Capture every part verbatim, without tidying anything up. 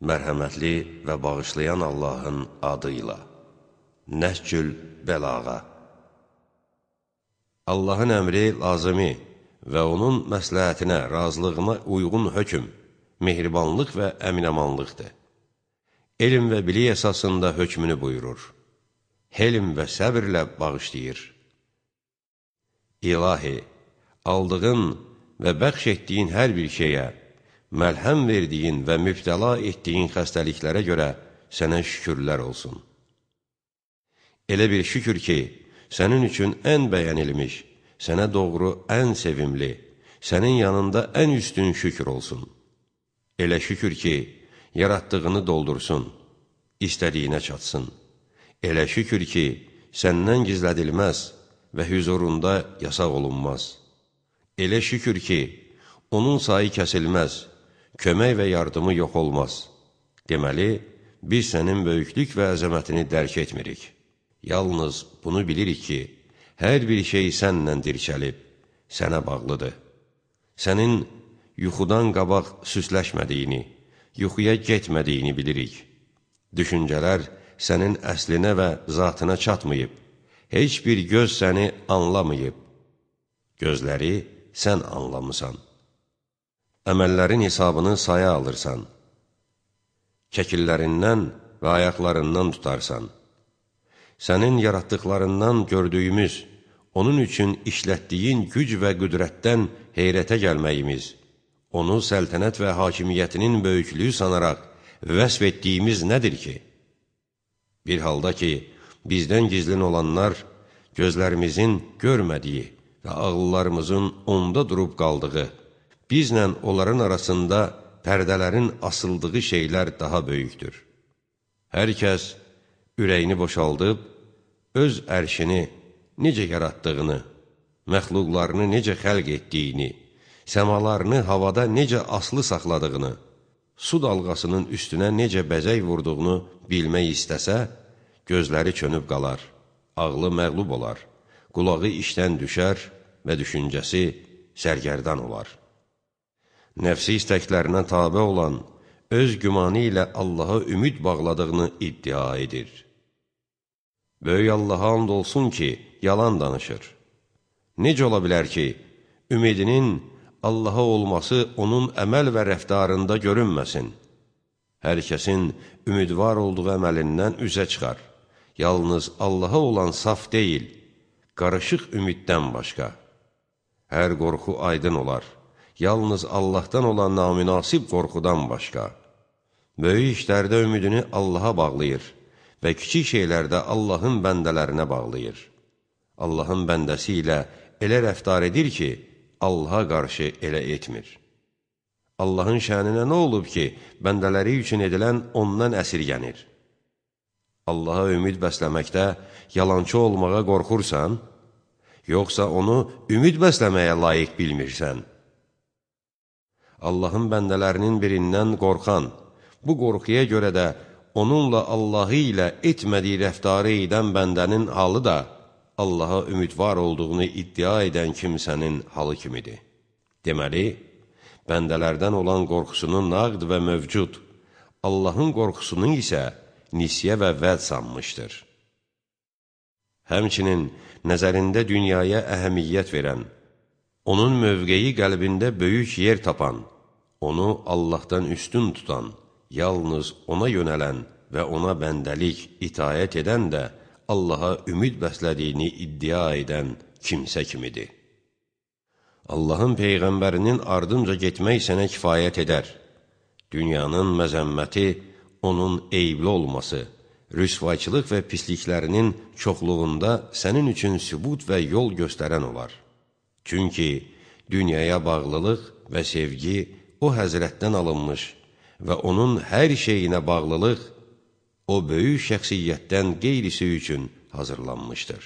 Mərhəmətli və bağışlayan Allahın adıyla. Nəhcül Bəlağa. Allahın əmri lazımi və onun məsləhətinə, razılığına uyğun hökm, mehribanlıq və əminəmanlıqdır. Elm və bilik əsasında hökmünü buyurur. Helm və səbirlə bağışlayır. İlahi, aldığın və bəxş etdiyin hər bir şeyə, məlhəm verdiyin və mübtəla etdiyin xəstəliklərə görə sənə şükürlər olsun. Elə bir şükür ki, sənin üçün ən bəyənilmiş, sənə doğru ən sevimli, sənin yanında ən üstün şükür olsun. Elə şükür ki, yaratdığını doldursun, istədiyinə çatsın. Elə şükür ki, səndən gizlədilməz və hüzurunda yasaq olunmaz. Elə şükür ki, onun sayı kəsilməz, kömək və yardımı yox olmaz. Deməli, biz sənin böyüklük və əzəmətini dərk etmirik. Yalnız bunu bilirik ki, hər bir şey sənlə dirçəlib, sənə bağlıdır. Sənin yuxudan qabaq süsləşmədiyini, yuxuya getmədiyini bilirik. Düşüncələr sənin əslinə və zatına çatmayıb, heç bir göz səni anlamayıb. Gözləri sən anlamısan. Əməllərin hesabını saya alırsan. Kəkillərindən və ayaqlarından tutarsan. Sənin yaratdıqlarından gördüyümüz, onun üçün işlətdiyin güc və qüdrətdən heyrətə gəlməyimiz, onu səltənət və hakimiyyətinin böyüklüyü sanaraq vəsf etdiyimiz nədir ki? Bir halda ki, bizdən gizlin olanlar, gözlərimizin görmədiyi və ağıllarımızın onda durub qaldığı, bizlə onların arasında pərdələrin asıldığı şeylər daha böyükdür. Hər kəs ürəyini boşaldıb, öz ərşini necə yaratdığını, məxluqlarını necə xəlq etdiyini, səmalarını havada necə aslı saxladığını, su dalğasının üstünə necə bəzək vurduğunu bilmək istəsə, gözləri çönüb qalar, ağlı məğlub olar, qulağı işdən düşər və düşüncəsi sərgərdan olar. Nəfsi istəklərinə tabe olan, öz gümanı ilə Allaha ümid bağladığını iddia edir. Böyük Allaha and olsun ki, yalan danışır. Necə ola bilər ki, ümidinin Allaha olması onun əməl və rəftarında görünməsin? Hər kəsin ümidvar olduğu əməlindən üzə çıxar. Yalnız Allaha olan saf deyil, qarışıq ümiddən başqa. Hər qorxu aydın olar. Yalnız Allahdan olan namünasib qorxudan başqa. Böyük işlərdə ümidini Allaha bağlayır və kiçik şeylərdə Allahın bəndələrinə bağlayır. Allahın bəndəsi ilə elə rəftar edir ki, Allaha qarşı elə etmir. Allahın şəninə nə olub ki, bəndələri üçün edilən ondan əsirgənir? Allaha ümid bəsləməkdə yalancı olmağa qorxursan, yoxsa onu ümid bəsləməyə layiq bilmirsən? Allahın bəndələrinin birindən qorxan, bu qorxuya görə də onunla Allahı ilə etmədiyi rəftarı edən bəndənin halı da Allaha ümidvar olduğunu iddia edən kimsənin halı kimidir. Deməli, bəndələrdən olan qorxusunun naqd və mövcud, Allahın qorxusunun isə nisyə və vəd sanmışdır. Həmçinin nəzərində dünyaya əhəmiyyət verən, onun mövqeyi qəlbində böyük yer tapan, onu Allahdan üstün tutan, yalnız ona yönələn və ona bəndəlik, itayət edən də Allaha ümid bəslədiyini iddia edən kimsə kimidir. Allahın Peyğəmbərinin ardınca getmək sənə kifayət edər. Dünyanın məzəmməti, onun eyibli olması, rüsvayçılıq və pisliklərinin çoxluğunda sənin üçün sübut və yol göstərən olar. Çünki dünyaya bağlılıq və sevgi o həzrətdən alınmış və onun hər şeyinə bağlılıq o böyük şəxsiyyətdən qeyrisi üçün hazırlanmışdır.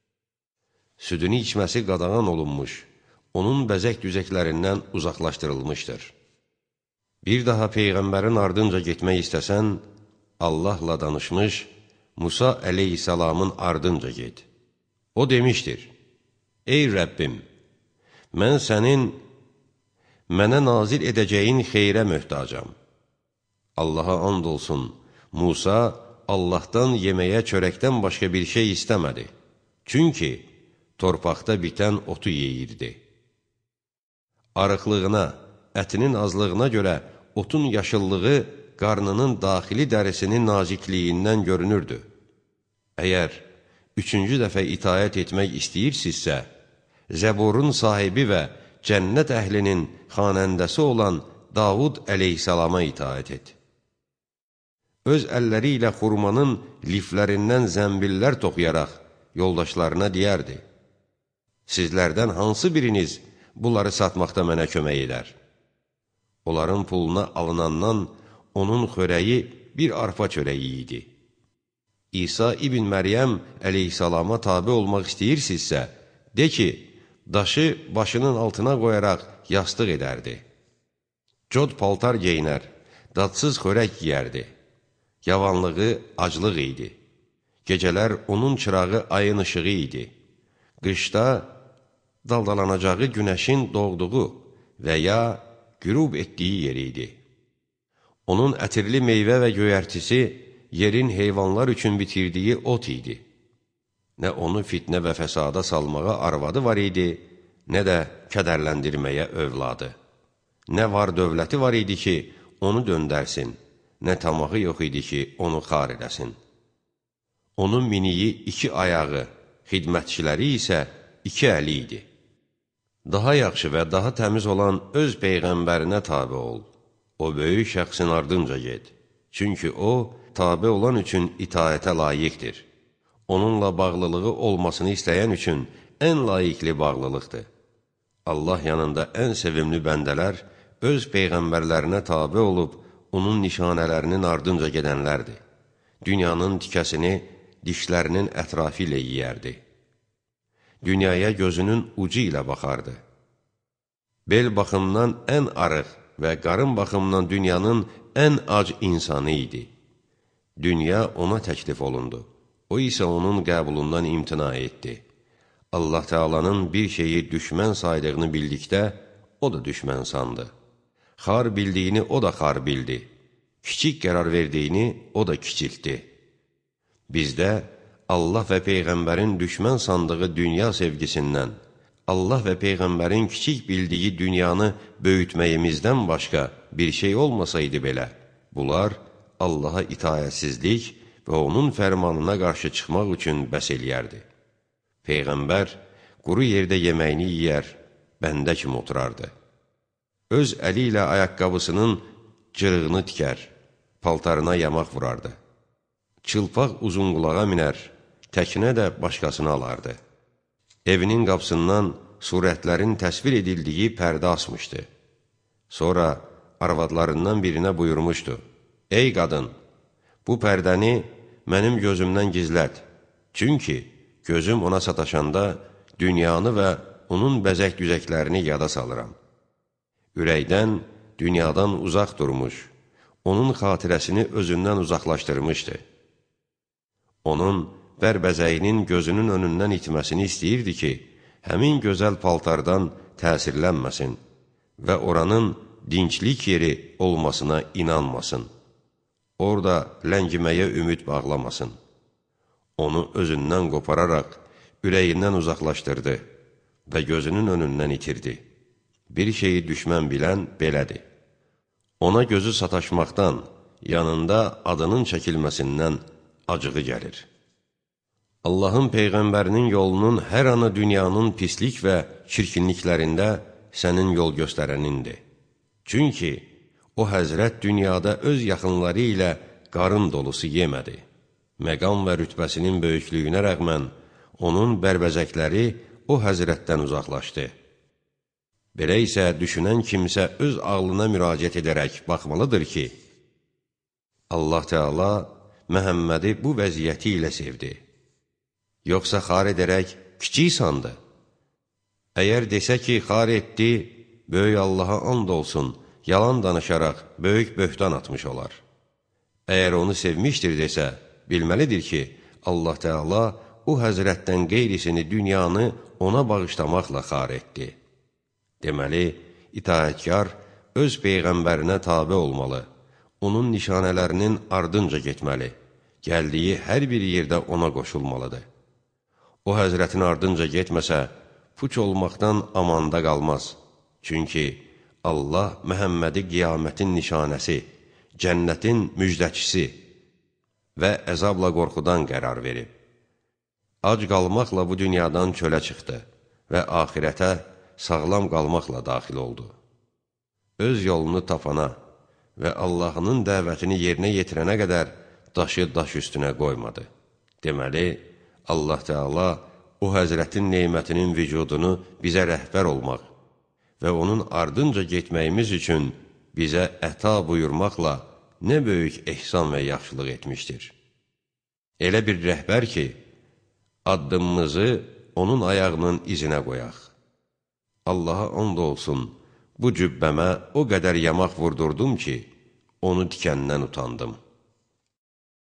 Südünü içməsi qadağan olunmuş, onun bəzək düzəklərindən uzaqlaşdırılmışdır. Bir daha Peyğəmbərin ardınca getmək istəsən, Allahla danışmış Musa əleyhissalamın ardınca get. O demişdir, ey Rəbbim, mən sənin mənə nazil edəcəyin xeyrə möhtacam. Allaha and olsun, Musa Allahdan yeməyə çörəkdən başqa bir şey istəmədi. Çünki torpaqda bitən otu yeyirdi. Arıqlığına, ətinin azlığına görə otun yaşıllığı qarnının daxili dərisinin nazikliyindən görünürdü. Əgər üçüncü dəfə itayət etmək istəyirsinizsə, Zəburun sahibi və cənnət əhlinin xanəndəsi olan Davud əleyhissalama itaət et. Öz əlləri ilə xurmanın liflərindən zəmbillər toxuyaraq yoldaşlarına deyərdi: Sizlərdən hansı biriniz bunları satmaqda mənə kömək edər? Onların puluna alınandan onun xörəyi bir arpa çörəyi idi. İsa ibn Məryəm əleyhissalama tabi olmaq istəyirsinizsə, de ki, daşı başının altına qoyaraq yastıq edərdi. Cod paltar geyinər, dadsız xörək yiyərdi. Yavanlığı aclıq idi. Gecələr onun çırağı ayın ışığı idi. Qışda daldalanacağı günəşin doğduğu və ya qürub etdiyi yer idi. Onun ətirli meyvə və göyərtisi yerin heyvanlar üçün bitirdiyi ot idi. Nə onu fitnə və fəsada salmağa arvadı var idi, nə də kədərləndirməyə övladı. Nə var dövləti var idi ki, onu döndərsin, nə tamağı yox idi ki, onu xar edəsin. Onun miniyi iki ayağı, xidmətçiləri isə iki əli idi. Daha yaxşı və daha təmiz olan öz peyğəmbərinə tabi ol. O böyük şəxsin ardınca get. Çünki o, tabi olan üçün itaətə layiqdir. Onunla bağlılığı olmasını istəyən üçün ən layiqli bağlılıqdır. Allah yanında ən sevimli bəndələr öz peyğəmbərlərinə tabi olub, onun nişanələrinin ardınca gedənlərdir. Dünyanın tikəsini dişlərinin ətrafı ilə yiyərdi. Dünyaya gözünün ucu ilə baxardı. Bel baxımdan ən arıq və qarın baxımdan dünyanın ən ac insanı idi. Dünya ona təklif olundu. O isə onun qəbulundan imtina etdi. Allah Teala'nın bir şeyi düşmən saydığını bildikdə, o da düşmən sandı. Xar bildiyini o da xar bildi. Kiçik qərar verdiyini o da kiçiltdi. Bizdə Allah və Peyğəmbərin düşmən sandığı dünya sevgisindən, Allah və Peyğəmbərin kiçik bildiyi dünyanı böyütməyimizdən başqa bir şey olmasaydı belə, bunlar Allaha itayətsizlik və onun fərmanına qarşı çıxmaq üçün bəs eləyərdi. Peyğəmbər quru yerdə yeməyini yiyər, bəndə kimi oturardı. Öz əli ilə ayaqqabısının cırığını tikər, paltarına yamaq vurardı. Çılpaq uzunqulağa minər, təkinə də başqasını alardı. Evinin qapısından surətlərin təsvir edildiyi pərdə asmışdı. Sonra arvadlarından birinə buyurmuşdu: Ey qadın, bu pərdəni mənim gözümdən gizlət. Çünki gözüm ona sataşanda dünyanı və onun bəzək-düzəklərini yada salıram. Ürəkdən, dünyadan uzaq durmuş, onun xatirəsini özündən uzaqlaşdırmışdı. Onun bərbəzəyinin gözünün önündən itməsini istəyirdi ki, həmin gözəl paltardan təsirlənməsin və oranın dinclik yeri olmasına inanmasın. Orada ləngiməyə ümid bağlamasın. Onu özündən qopararaq ürəyindən uzaqlaşdırdı və gözünün önündən itirdi. Bir şeyi düşmən bilən belədir. Ona gözü sataşmaqdan, yanında adının çəkilməsindən acığı gəlir. Allahın Peyğəmbərinin yolunun hər anı dünyanın pislik və çirkinliklərində sənin yol göstərənindir. Çünki o həzrət dünyada öz yaxınları ilə qarın dolusu yemədi. Məqam və rütbəsinin böyüklüyünə rəğmən onun bərbəzəkləri o həzrətdən uzaqlaşdı. Belə isə düşünən kimsə öz ağlına müraciət edərək baxmalıdır ki, Allah Teala Məhəmmədi bu vəziyyəti ilə sevdi. Yoxsa xar edərək kiçik sandı. Əgər desə ki, xar etdi, böyük Allaha and olsun, yalan danışaraq böyük böhtan atmış olar. Əgər onu sevmişdir desə, bilməlidir ki, Allah Teala o həzrətdən qeyrisini dünyanı ona bağışlamaqla xar etdi. Deməli, itaətkar öz Peyğəmbərinə tabe olmalı, onun nişanələrinin ardınca getməli, gəldiyi hər bir yerdə ona qoşulmalıdır. O, həzrətin ardınca getməsə, puç olmaqdan amanda qalmaz. Çünki Allah Məhəmmədi qiyamətin nişanəsi, cənnətin müjdəçisi və əzabla qorxudan qərar verib. Ac qalmaqla bu dünyadan çölə çıxdı və axirətə sağlam qalmaqla daxil oldu. Öz yolunu tapana və Allahının dəvətini yerinə yetirənə qədər daşı daş üstünə qoymadı. Deməli, Allah Teala o həzrətin neymətinin vücudunu bizə rəhbər olmaq və onun ardınca getməyimiz üçün bizə əta buyurmaqla nə böyük ehsan və yaxşılıq etmişdir. Elə bir rəhbər ki, addımımızı onun ayağının izinə qoyaq. Allaha and olsun, bu cübbəmə o qədər yamaq vurdurdum ki, onu tikəndən utandım.